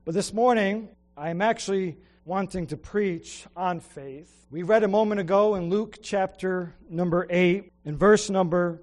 But this morning, I'm actually wanting to preach on faith. We read a moment ago in Luke chapter number 8, in verse number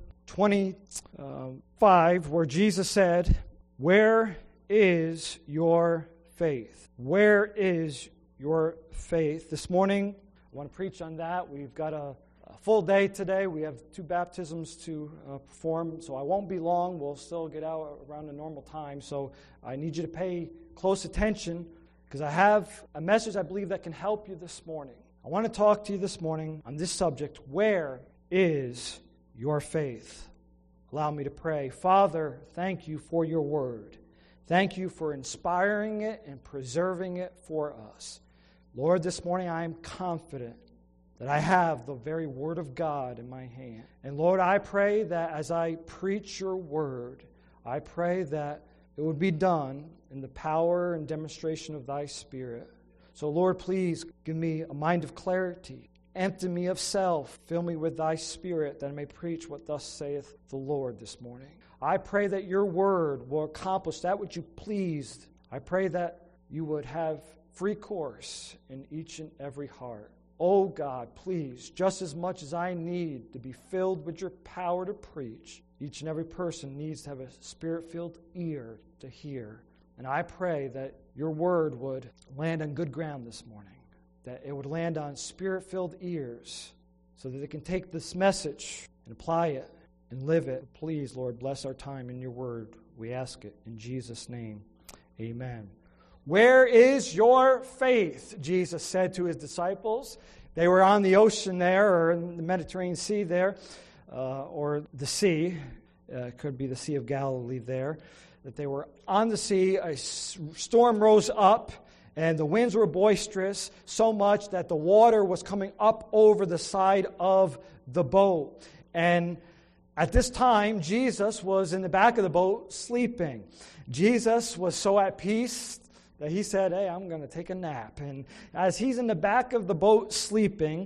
25, where Jesus said, "Where is your faith? Where is your faith?" This morning, I want to preach on that. We've got a full day today. We have 2 baptisms to perform, so I won't be long. We'll still get out around the normal time, so I need you to pay close attention because I have a message I believe that can help you this morning. I want to talk to you this morning on this subject: where is your faith? Allow me to pray. Father, thank you for your word. Thank you for inspiring it and preserving it for us. Lord, this morning I am confident that I have the very word of God in my hand. And Lord, I pray that as I preach your word, I pray that it would be done in the power and demonstration of thy Spirit. So Lord, please give me a mind of clarity. Empty me of self. Fill me with thy Spirit that I may preach what thus saith the Lord this morning. I pray that your word will accomplish that which you pleased. I pray that you would have free course in each and every heart. Oh God, please, just as much as I need to be filled with your power to preach, each and every person needs to have a Spirit-filled ear to hear. And I pray that your word would land on good ground this morning, that it would land on Spirit-filled ears so that they can take this message and apply it and live it. Please, Lord, bless our time in your word. We ask it in Jesus' name. Amen. Where is your faith? Jesus said to his disciples. They were on the ocean there, or in the Mediterranean Sea there, or the sea. It could be the Sea of Galilee there. That they were on the sea. A storm rose up, and the winds were boisterous, so much that the water was coming up over the side of the boat. And at this time, Jesus was in the back of the boat sleeping. Jesus was so at peace that he said, "Hey, I'm going to take a nap." And as he's in the back of the boat sleeping,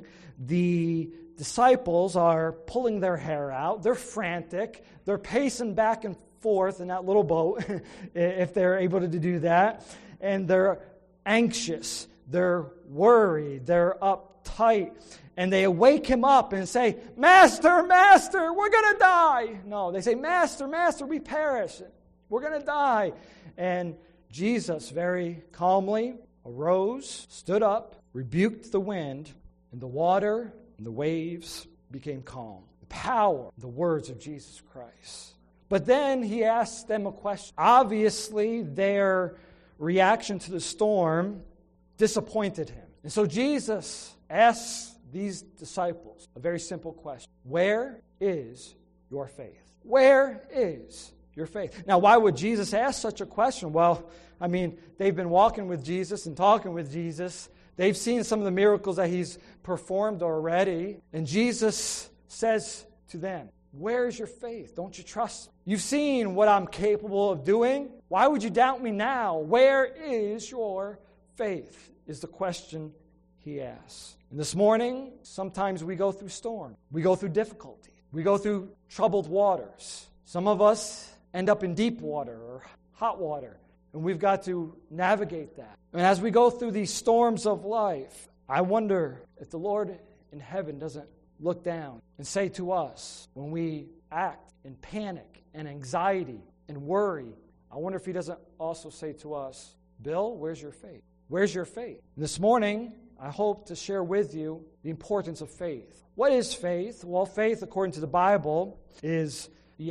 the disciples are pulling their hair out. They're frantic. They're pacing back and forth in that little boat, if they're able to do that. And they're anxious. They're worried. They're uptight. And they wake him up and say, "Master, Master, we're going to die." No, they say, "Master, Master, we perish. We're going to die." And Jesus very calmly arose, stood up, rebuked the wind, and the water and the waves became calm. The power, the words of Jesus Christ. But then he asked them a question. Obviously, their reaction to the storm disappointed him. And so Jesus asks these disciples a very simple question. Where is your faith? Where is your faith? Now, why would Jesus ask such a question? Well, I mean, they've been walking with Jesus and talking with Jesus. They've seen some of the miracles that he's performed already. And Jesus says to them, "Where is your faith? Don't you trust me? You've seen what I'm capable of doing. Why would you doubt me now? Where is your faith?" is the question he asks. And this morning, sometimes we go through storm. We go through difficulty. We go through troubled waters. Some of us end up in deep water or hot water, and we've got to navigate that. And as we go through these storms of life, I wonder if the Lord in heaven doesn't look down and say to us when we act in panic and anxiety and worry, I wonder if he doesn't also say to us, "Bill, where's your faith? Where's your faith?" And this morning, I hope to share with you the importance of faith. What is faith? Well, faith, according to the Bible, is the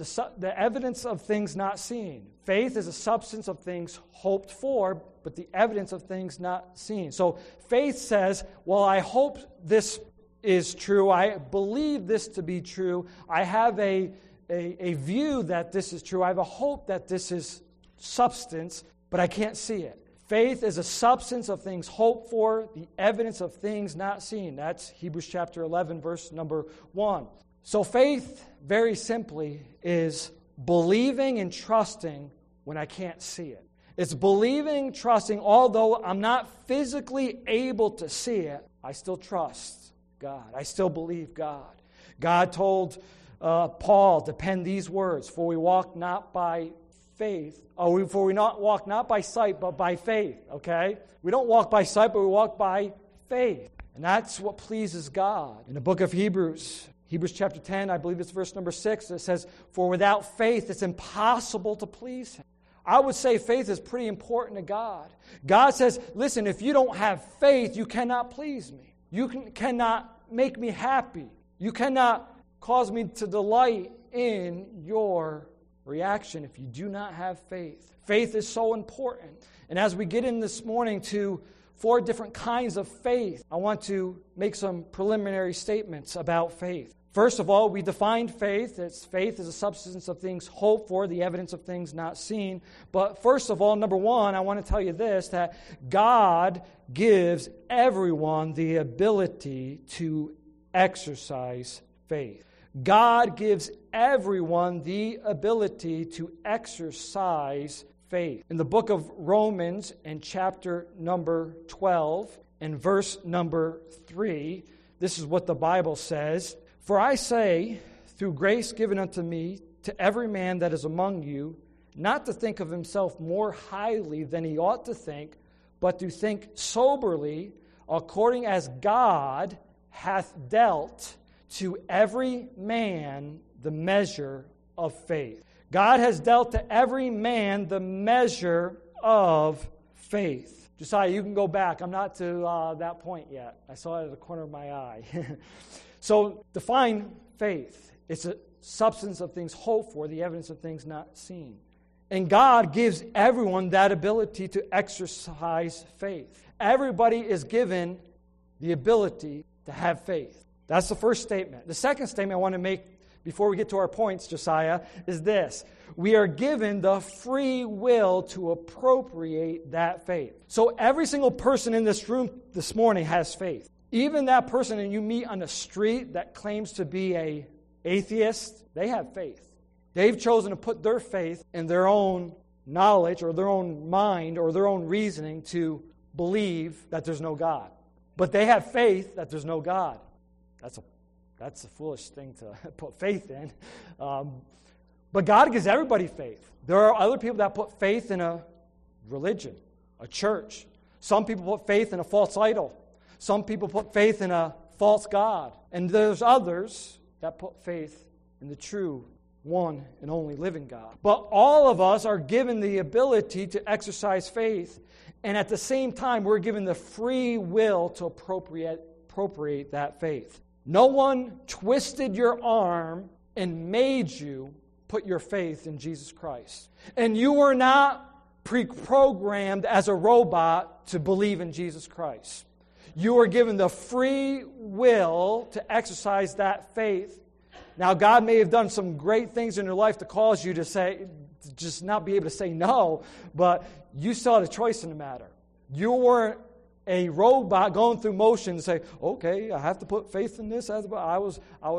evidence of things not seen. Faith is a substance of things hoped for, but the evidence of things not seen. So faith says, well, I hope this is true. I believe this to be true. I have a view that this is true. I have a hope that this is substance, but I can't see it. Faith is a substance of things hoped for, the evidence of things not seen. That's Hebrews chapter 11, verse number 1. So faith, very simply, is believing and trusting when I can't see it. It's believing, trusting, although I'm not physically able to see it, I still trust God. I still believe God. God told Paul to pen these words, "For we walk not by faith. For we not walk not by sight, but by faith, okay? We don't walk by sight, but we walk by faith. And that's what pleases God. In the book of Hebrews chapter 10, I believe it's verse number 6, it says, for without faith, it's impossible to please Him. I would say faith is pretty important to God. God says, listen, if you don't have faith, you cannot please me. You cannot make me happy. You cannot cause me to delight in your reaction if you do not have faith. Faith is so important. And as we get in this morning to 4 different kinds of faith, I want to make some preliminary statements about faith. First of all, we defined faith. Faith is a substance of things hoped for, the evidence of things not seen. But first of all, number 1, I want to tell you this, that God gives everyone the ability to exercise faith. God gives everyone the ability to exercise faith. In the book of Romans, in chapter number 12, and verse number 3, this is what the Bible says. For I say, through grace given unto me, to every man that is among you, not to think of himself more highly than he ought to think, but to think soberly, according as God hath dealt to every man the measure of faith. God has dealt to every man the measure of faith. Josiah, you can go back. I'm not to that point yet. I saw it at the corner of my eye. So define faith. It's a substance of things hoped for, the evidence of things not seen. And God gives everyone that ability to exercise faith. Everybody is given the ability to have faith. That's the first statement. The second statement I want to make before we get to our points, Josiah, is this. We are given the free will to appropriate that faith. So every single person in this room this morning has faith. Even that person that you meet on the street that claims to be an atheist, they have faith. They've chosen to put their faith in their own knowledge or their own mind or their own reasoning to believe that there's no God. But they have faith that there's no God. That's a foolish thing to put faith in. But God gives everybody faith. There are other people that put faith in a religion, a church. Some people put faith in a false idol. Some people put faith in a false god. And there's others that put faith in the true one and only living God. But all of us are given the ability to exercise faith, and at the same time, we're given the free will to appropriate that faith. No one twisted your arm and made you put your faith in Jesus Christ. And you were not pre-programmed as a robot to believe in Jesus Christ. You were given the free will to exercise that faith. Now, God may have done some great things in your life to cause you to just not be able to say no, but you still had a choice in the matter. You weren't a robot going through motion to say, okay, I have to put faith in this. I was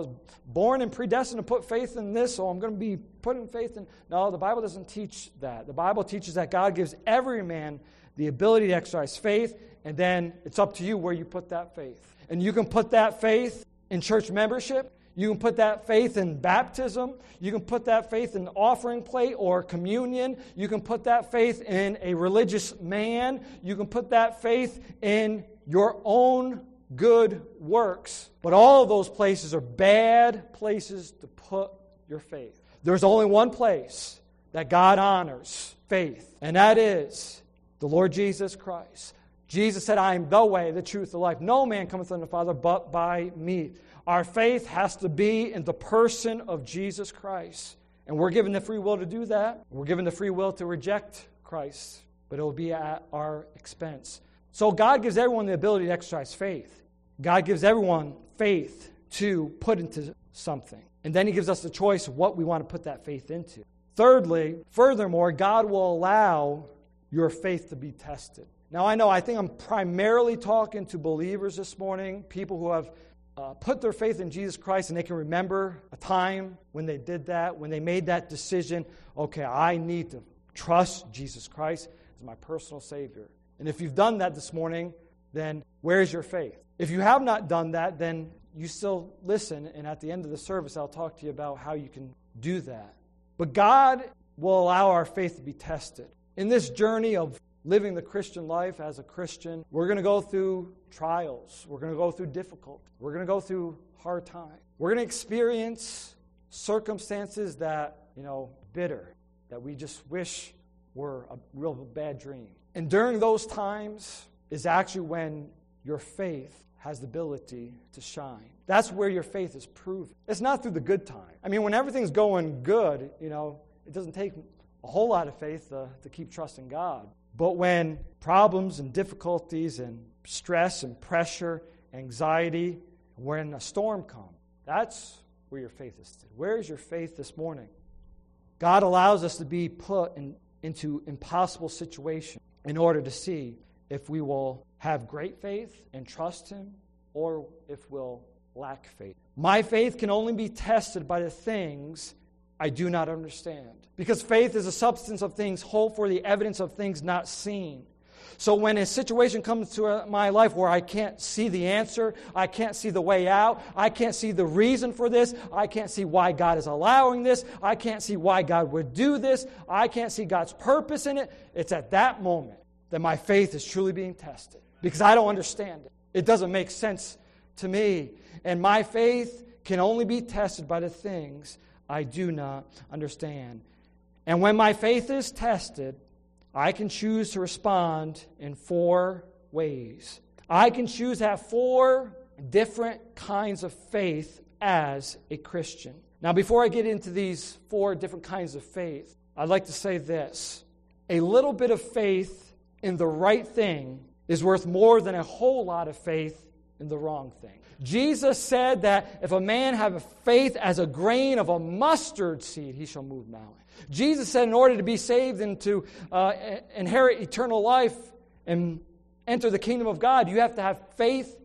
born and predestined to put faith in this, so I'm going to be putting faith in. No, the Bible doesn't teach that. The Bible teaches that God gives every man the ability to exercise faith, and then it's up to you where you put that faith. And you can put that faith in church membership. You can put that faith in baptism. You can put that faith in offering plate or communion. You can put that faith in a religious man. You can put that faith in your own good works. But all of those places are bad places to put your faith. There's only one place that God honors faith, and that is the Lord Jesus Christ. Jesus said, I am the way, the truth, the life. No man cometh unto the Father but by me. Our faith has to be in the person of Jesus Christ. And we're given the free will to do that. We're given the free will to reject Christ, but it will be at our expense. So God gives everyone the ability to exercise faith. God gives everyone faith to put into something. And then He gives us the choice of what we want to put that faith into. Thirdly, furthermore, God will allow your faith to be tested. Now, I think I'm primarily talking to believers this morning, people who have put their faith in Jesus Christ, and they can remember a time when they did that, when they made that decision, okay, I need to trust Jesus Christ as my personal Savior. And if you've done that this morning, then where's your faith? If you have not done that, then you still listen, and at the end of the service, I'll talk to you about how you can do that. But God will allow our faith to be tested. In this journey of living the Christian life as a Christian, we're going to go through trials. We're going to go through difficulty. We're going to go through hard times. We're going to experience circumstances that, bitter, that we just wish were a real bad dream. And during those times is actually when your faith has the ability to shine. That's where your faith is proven. It's not through the good time. When everything's going good, it doesn't take a whole lot of faith to keep trusting God. But when problems and difficulties and stress and pressure, anxiety, when a storm comes, that's where your faith is. Where is your faith this morning? God allows us to be put into impossible situations in order to see if we will have great faith and trust Him or if we'll lack faith. My faith can only be tested by the things I do not understand. Because faith is a substance of things hoped for, the evidence of things not seen. So when a situation comes to my life where I can't see the answer, I can't see the way out, I can't see the reason for this, I can't see why God is allowing this, I can't see why God would do this, I can't see God's purpose in it, it's at that moment that my faith is truly being tested. Because I don't understand it. It doesn't make sense to me. And my faith can only be tested by the things I do not understand. And when my faith is tested, I can choose to respond in 4 ways. I can choose to have 4 different kinds of faith as a Christian. Now, before I get into these 4 different kinds of faith, I'd like to say this. A little bit of faith in the right thing is worth more than a whole lot of faith in the wrong thing. Jesus said that if a man have a faith as a grain of a mustard seed, he shall move mountains. Jesus said in order to be saved and to inherit eternal life and enter the kingdom of God, you have to have faith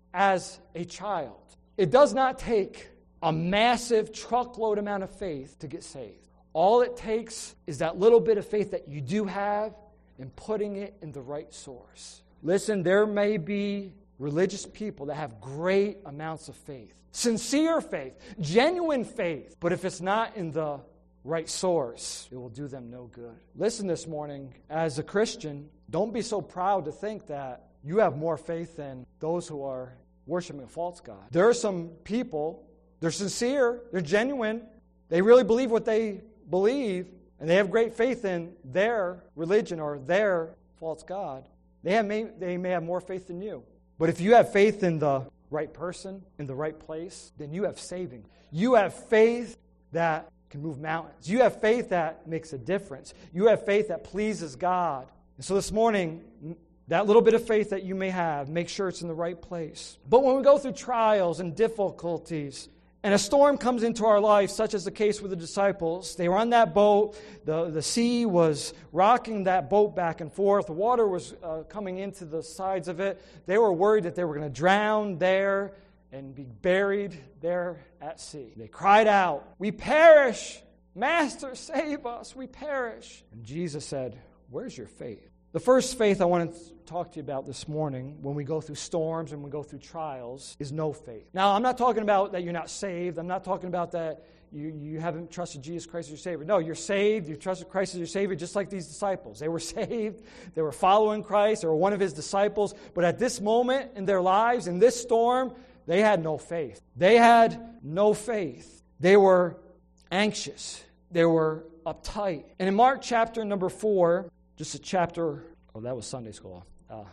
as a child. It does not take a massive truckload amount of faith to get saved. All it takes is that little bit of faith that you do have and putting it in the right source. Listen, there may be religious people that have great amounts of faith, sincere faith, genuine faith, but if it's not in the right source, it will do them no good. Listen this morning, as a Christian, don't be so proud to think that you have more faith than those who are worshiping a false god. There are some people, they're sincere, they're genuine, they really believe what they believe, and they have great faith in their religion or their false god. They may have more faith than you. But if you have faith in the right person, in the right place, then you have saving. You have faith that can move mountains. You have faith that makes a difference. You have faith that pleases God. And so this morning, that little bit of faith that you may have, make sure it's in the right place. But when we go through trials and difficulties, and a storm comes into our life, such as the case with the disciples, they were on that boat, the sea was rocking that boat back and forth, the water was coming into the sides of it. They were worried that they were going to drown there and be buried there at sea. They cried out, "We perish! Master, save us! We perish!" And Jesus said, "Where's your faith?" The first faith I want to talk to you about this morning when we go through storms and we go through trials is no faith. Now, I'm not talking about that you're not saved. I'm not talking about that you haven't trusted Jesus Christ as your Savior. No, you're saved. You trusted Christ as your Savior just like these disciples. They were saved. They were following Christ. They were one of His disciples. But at this moment in their lives, in this storm, they had no faith. They had no faith. They were anxious. They were uptight. And in Mark chapter number 4, just a chapter, that was Sunday school.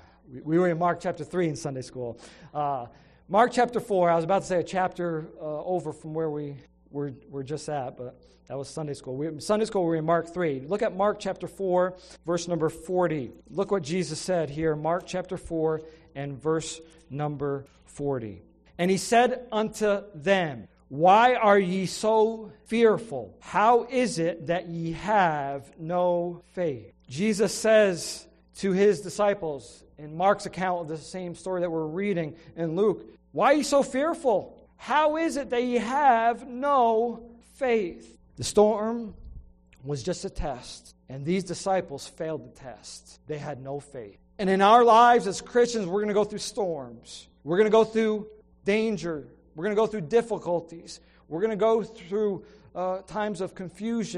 We were in Mark chapter 3 in Sunday school. Mark chapter 4, I was about to say a chapter over from where we're just at, but that was Sunday school. Sunday school, we're in Mark 3. Look at Mark chapter 4, verse number 40. Look what Jesus said here, Mark chapter 4 and verse number 40. And He said unto them, "Why are ye so fearful? How is it that ye have no faith?" Jesus says to His disciples in Mark's account of the same story that we're reading in Luke, "Why are you so fearful? How is it that you have no faith?" The storm was just a test, and these disciples failed the test. They had no faith. And in our lives as Christians, we're going to go through storms. We're going to go through danger. We're going to go through difficulties. We're going to go through times of confusion.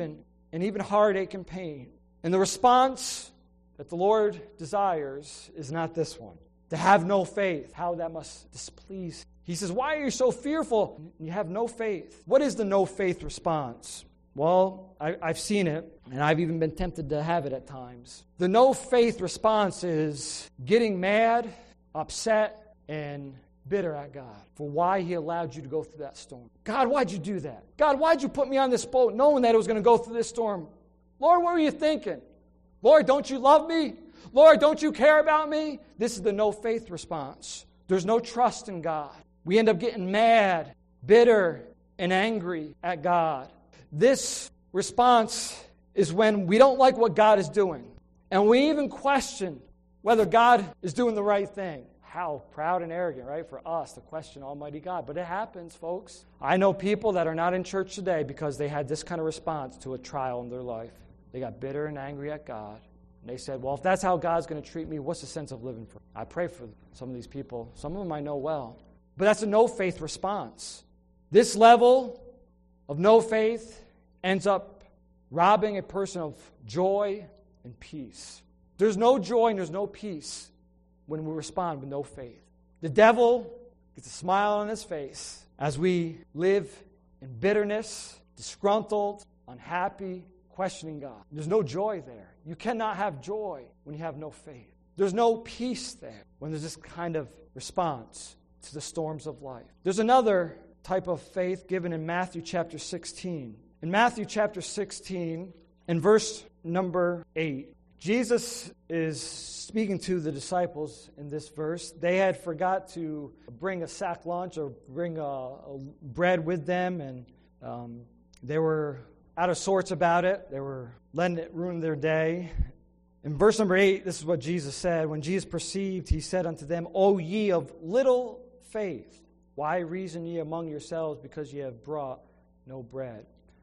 and even heartache and pain. And the response that the Lord desires is not this one. To have no faith, how that must displease Him. He says, why are you so fearful? You have no faith. What is the no faith response? Well, I've seen it, and I've even been tempted to have it at times. The no faith response is getting mad, upset, and bitter at God for why He allowed you to go through that storm. God, why'd you do that? God, why'd you put me on this boat knowing that it was going to go through this storm? Lord, what were you thinking? Lord, don't you love me? Lord, don't you care about me? This is the no faith response. There's no trust in God. We end up getting mad, bitter, and angry at God. This response is when we don't like what God is doing. And we even question whether God is doing the right thing. How proud and arrogant, right, for us to question Almighty God. But it happens, folks. I know people that are not in church today because they had this kind of response to a trial in their life. They got bitter and angry at God. And they said, well, if that's how God's going to treat me, what's the sense of living for? I pray for some of these people. Some of them I know well. But that's a no-faith response. This level of no faith ends up robbing a person of joy and peace. There's no joy and there's no peace when we respond with no faith. The devil gets a smile on his face as we live in bitterness, disgruntled, unhappy, questioning God. There's no joy there. You cannot have joy when you have no faith. There's no peace there when there's this kind of response to the storms of life. There's another type of faith given in Matthew chapter 16. In Matthew chapter 16, in verse number 8, Jesus is speaking to the disciples in this verse. They had forgot to bring a sack lunch or bring a bread with them, and they were out of sorts about it. They were letting it ruin their day. In verse number 8, this is what Jesus said. When Jesus perceived, He said unto them, O ye of little faith, why reason ye among yourselves, because ye have brought no bread?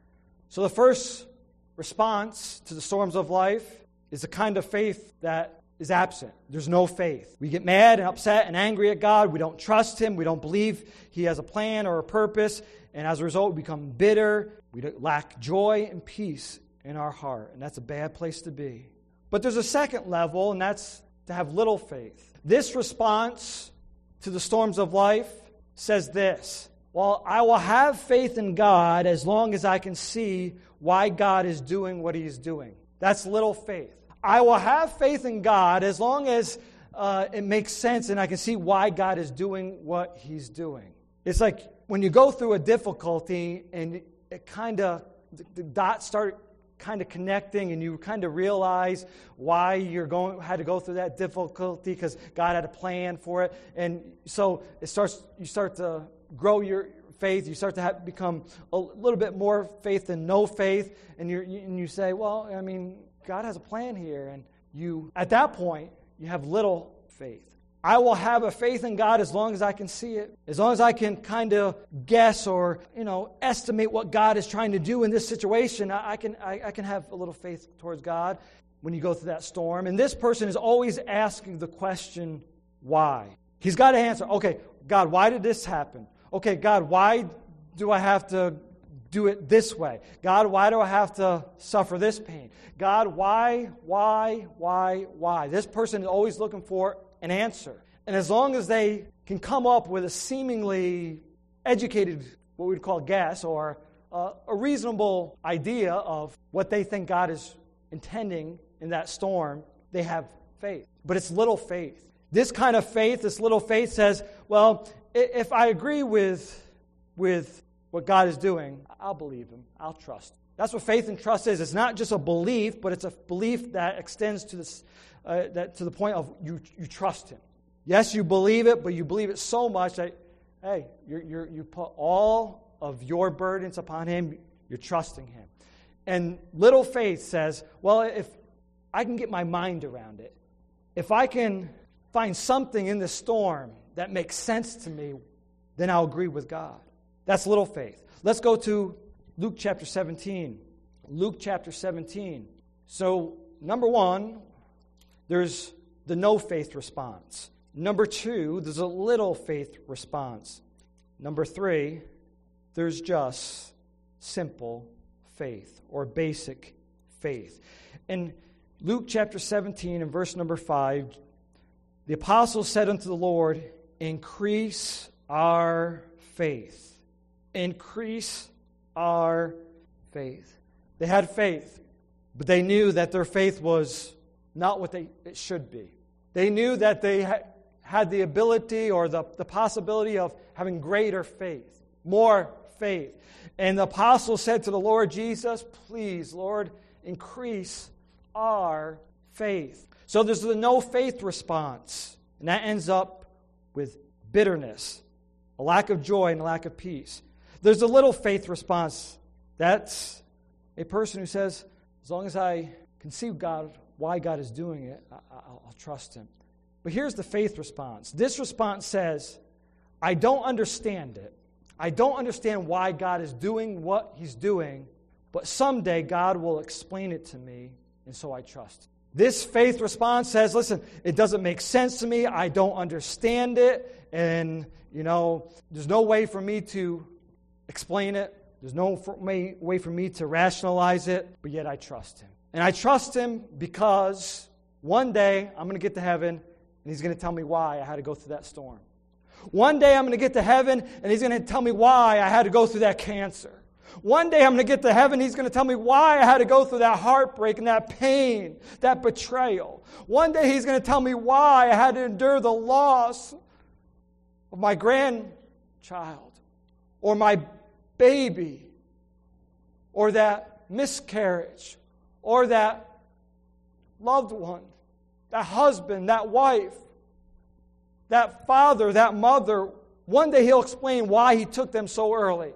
So the first response to the storms of life is a kind of faith that is absent. There's no faith. We get mad and upset and angry at God. We don't trust Him. We don't believe He has a plan or a purpose. And as a result, we become bitter. We lack joy and peace in our heart. And that's a bad place to be. But there's a second level, and that's to have little faith. This response to the storms of life says this: well, I will have faith in God as long as I can see why God is doing what He is doing. That's little faith. I will have faith in God as long as it makes sense and I can see why God is doing what He's doing. It's like when you go through a difficulty and it kind of, the dots start kind of connecting and you kind of realize why you had to go through that difficulty because God had a plan for it. And so you start to grow your faith. You start to become a little bit more faith than no faith. And you say, well, I mean, God has a plan here. And at that point, you have little faith. I will have a faith in God as long as I can see it. As long as I can kind of guess or, estimate what God is trying to do in this situation, I can have a little faith towards God when you go through that storm. And this person is always asking the question, why? He's got to answer, okay, God, why did this happen? Okay, God, why do I have to do it this way? God, why do I have to suffer this pain? God, why? This person is always looking for an answer. And as long as they can come up with a seemingly educated, what we'd call guess, or a reasonable idea of what they think God is intending in that storm, they have faith. But it's little faith. This kind of faith, this little faith says, well, if I agree with what God is doing, I'll believe Him. I'll trust Him. That's what faith and trust is. It's not just a belief, but it's a belief that extends to this, to the point of you trust Him. Yes, you believe it, but you believe it so much that, hey, you put all of your burdens upon Him. You're trusting Him. And little faith says, well, if I can get my mind around it, if I can find something in the storm that makes sense to me, then I'll agree with God. That's little faith. Let's go to Luke chapter 17. Luke chapter 17. So, number one, there's the no faith response. Number two, there's a little faith response. Number three, there's just simple faith or basic faith. In Luke chapter 17 and verse number 5, the apostles said unto the Lord, increase our faith. Increase our faith. They had faith, but they knew that their faith was not what it should be. They knew that they had the ability or the possibility of having greater faith, more faith. And the apostles said to the Lord Jesus, please, Lord, increase our faith. So there's the no faith response, and that ends up with bitterness, a lack of joy and a lack of peace. There's a little faith response. That's a person who says, as long as I can see God, why God is doing it, I'll trust Him. But here's the faith response. This response says, I don't understand it. I don't understand why God is doing what He's doing, but someday God will explain it to me, and so I trust. This faith response says, listen, it doesn't make sense to me. I don't understand it, and, there's no way for me to explain it. There's no way for me to rationalize it, but yet I trust Him. And I trust Him because one day I'm going to get to heaven, and He's going to tell me why I had to go through that storm. One day I'm going to get to heaven, and He's going to tell me why I had to go through that cancer. One day I'm going to get to heaven, He's going to tell me why I had to go through that heartbreak and that pain, that betrayal. One day He's going to tell me why I had to endure the loss of my grandchild or my baby or that miscarriage or that loved one, that husband, that wife, that father, that mother. One day He'll explain why He took them so early.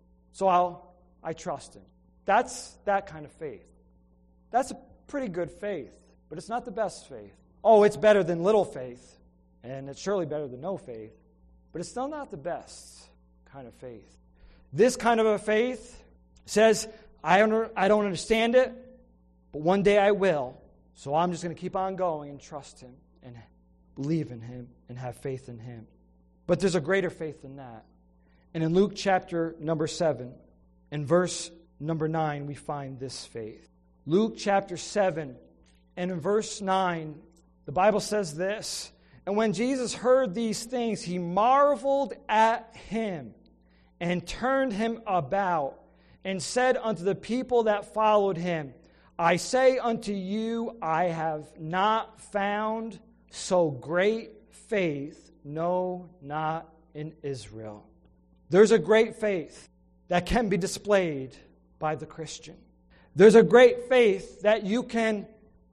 So I trust Him. That's that kind of faith. That's a pretty good faith, but it's not the best faith. Oh, it's better than little faith, and it's surely better than no faith, but it's still not the best kind of faith. This kind of a faith says, I don't understand it, but one day I will, so I'm just going to keep on going and trust Him and believe in Him and have faith in Him. But there's a greater faith than that. And in Luke chapter number 7, in verse number 9, we find this faith. Luke chapter 7, and in verse 9, the Bible says this, and when Jesus heard these things, He marveled at Him and turned Him about and said unto the people that followed Him, I say unto you, I have not found so great faith, no, not in Israel. There's a great faith that can be displayed by the Christian. There's a great faith that you can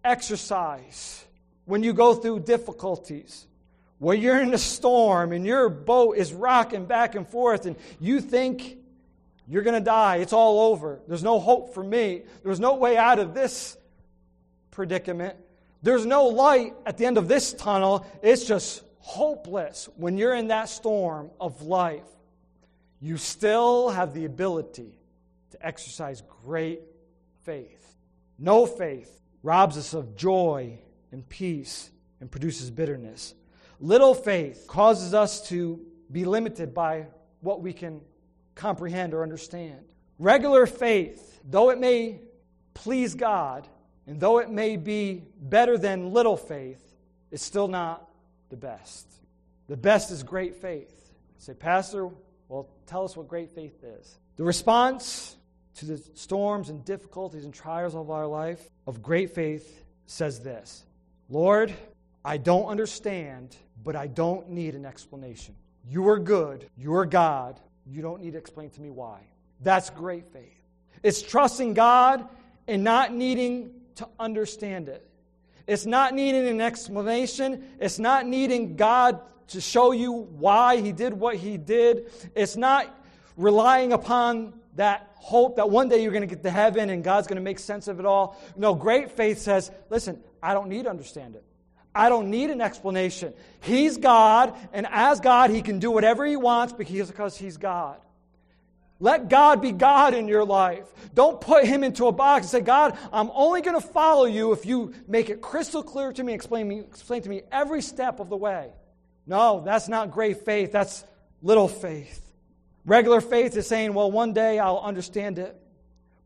exercise when you go through difficulties, where you're in a storm and your boat is rocking back and forth and you think you're going to die. It's all over. There's no hope for me. There's no way out of this predicament. There's no light at the end of this tunnel. It's just hopeless. When you're in that storm of life, you still have the ability to exercise great faith. No faith robs us of joy and peace and produces bitterness. Little faith causes us to be limited by what we can comprehend or understand. Regular faith, though it may please God, and though it may be better than little faith, is still not the best. The best is great faith. You say, Pastor, well, tell us what great faith is. The response to the storms and difficulties and trials of our life of great faith says this: Lord, I don't understand, but I don't need an explanation. You are good. You are God. You don't need to explain to me why. That's great faith. It's trusting God and not needing to understand it. It's not needing an explanation. It's not needing God to show you why He did what He did. It's not relying upon that hope that one day you're going to get to heaven and God's going to make sense of it all. No, great faith says, listen, I don't need to understand it. I don't need an explanation. He's God, and as God, He can do whatever He wants because He's God. Let God be God in your life. Don't put Him into a box and say, God, I'm only going to follow you if you make it crystal clear to me, explain to me every step of the way. No, that's not great faith. That's little faith. Regular faith is saying, well, one day I'll understand it.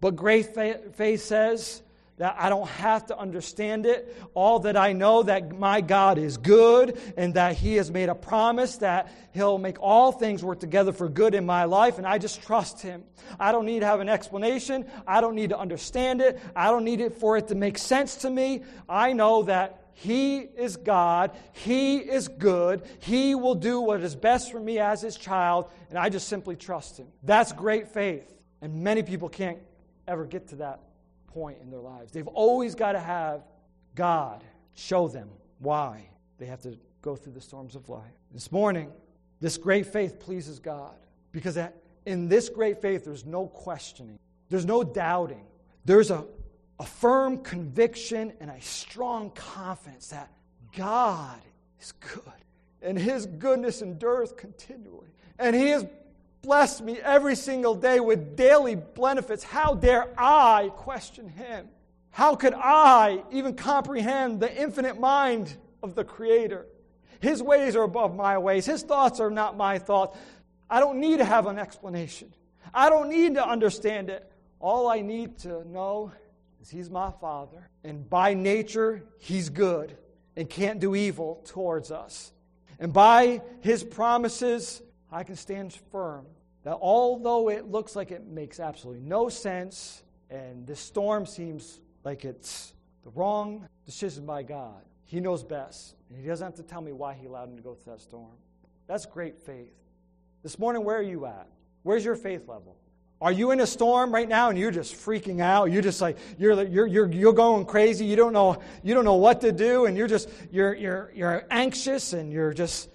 But great faith says that I don't have to understand it. All that I know that my God is good and that He has made a promise that He'll make all things work together for good in my life, and I just trust Him. I don't need to have an explanation. I don't need to understand it. I don't need it for it to make sense to me. I know that He is God. He is good. He will do what is best for me as His child, and I just simply trust Him. That's great faith, and many people can't ever get to that point in their lives. They've always got to have God show them why they have to go through the storms of life. This morning, this great faith pleases God because in this great faith, there's no questioning. There's no doubting. There's a firm conviction and a strong confidence that God is good and His goodness endures continually. And He has blessed me every single day with daily benefits. How dare I question Him? How could I even comprehend the infinite mind of the Creator? His ways are above my ways. His thoughts are not my thoughts. I don't need to have an explanation. I don't need to understand it. All I need to know is He's my Father. And by nature, He's good and can't do evil towards us. And by His promises, I can stand firm that although it looks like it makes absolutely no sense and this storm seems like it's the wrong decision by God, He knows best. And He doesn't have to tell me why He allowed me to go through that storm. That's great faith. This morning, where are you at? Where's your faith level? Are you in a storm right now and you're just freaking out? You're just like you're going crazy. You don't know what to do, and you're anxious and you're just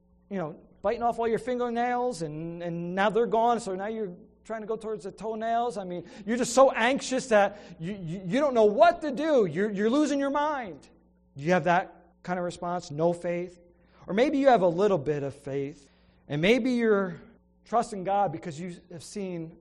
biting off all your fingernails, and now they're gone, so now you're trying to go towards the toenails. I mean, you're just so anxious that you don't know what to do. You're losing your mind. Do you have that kind of response? No faith? Or maybe you have a little bit of faith, and maybe you're trusting God because you have seen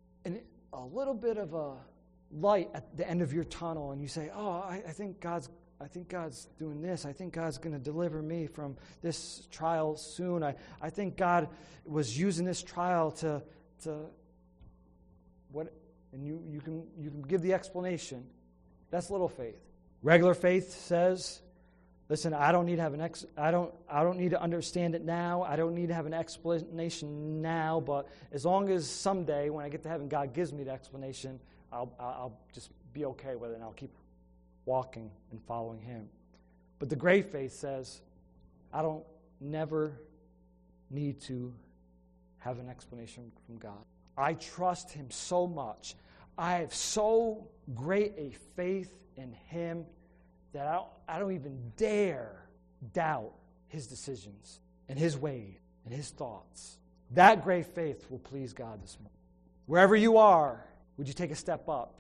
a little bit of a light at the end of your tunnel, and you say, I think God's doing this. I think God's going to deliver me from this trial soon. I think God was using this trial to what? And you can give the explanation. That's little faith. Regular faith says, listen, I don't need to have I don't need to understand it now. I don't need to have an explanation now. But as long as someday when I get to heaven, God gives me the explanation, I'll just be okay with it, and I'll keep walking and following Him. But the great faith says, I don't never need to have an explanation from God. I trust Him so much. I have so great a faith in Him that I don't even dare doubt His decisions and His ways and His thoughts. That great faith will please God this morning. Wherever you are, would you take a step up?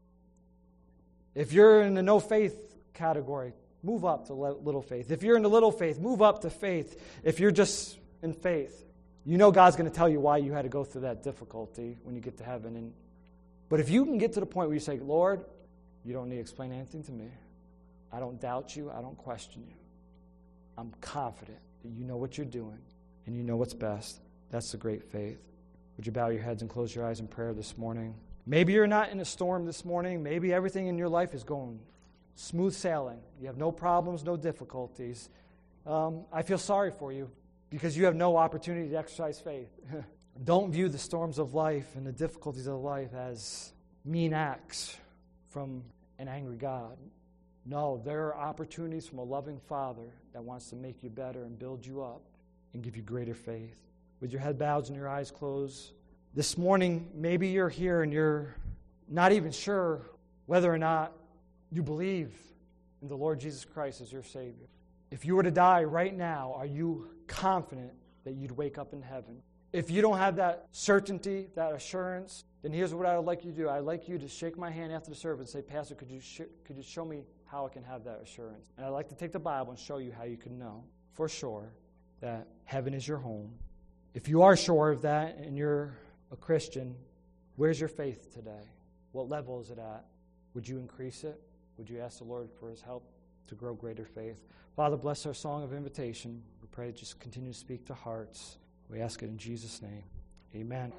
If you're in the no faith category, move up to little faith. If you're in the little faith, move up to faith. If you're just in faith, you know God's going to tell you why you had to go through that difficulty when you get to heaven. But if you can get to the point where you say, Lord, you don't need to explain anything to me. I don't doubt you. I don't question you. I'm confident that you know what you're doing and you know what's best. That's the great faith. Would you bow your heads and close your eyes in prayer this morning? Maybe you're not in a storm this morning. Maybe everything in your life is going smooth sailing. You have no problems, no difficulties. I feel sorry for you because you have no opportunity to exercise faith. Don't view the storms of life and the difficulties of life as mean acts from an angry God. No, there are opportunities from a loving Father that wants to make you better and build you up and give you greater faith. With your head bowed and your eyes closed, this morning, maybe you're here and you're not even sure whether or not you believe in the Lord Jesus Christ as your Savior. If you were to die right now, are you confident that you'd wake up in heaven? If you don't have that certainty, that assurance, then here's what I would like you to do. I'd like you to shake my hand after the service and say, Pastor, could you show me how I can have that assurance? And I'd like to take the Bible and show you how you can know for sure that heaven is your home. If you are sure of that and you're a Christian, where's your faith today? What level is it at? Would you increase it? Would you ask the Lord for His help to grow greater faith? Father, bless our song of invitation. We pray that just continue to speak to hearts. We ask it in Jesus' name. Amen.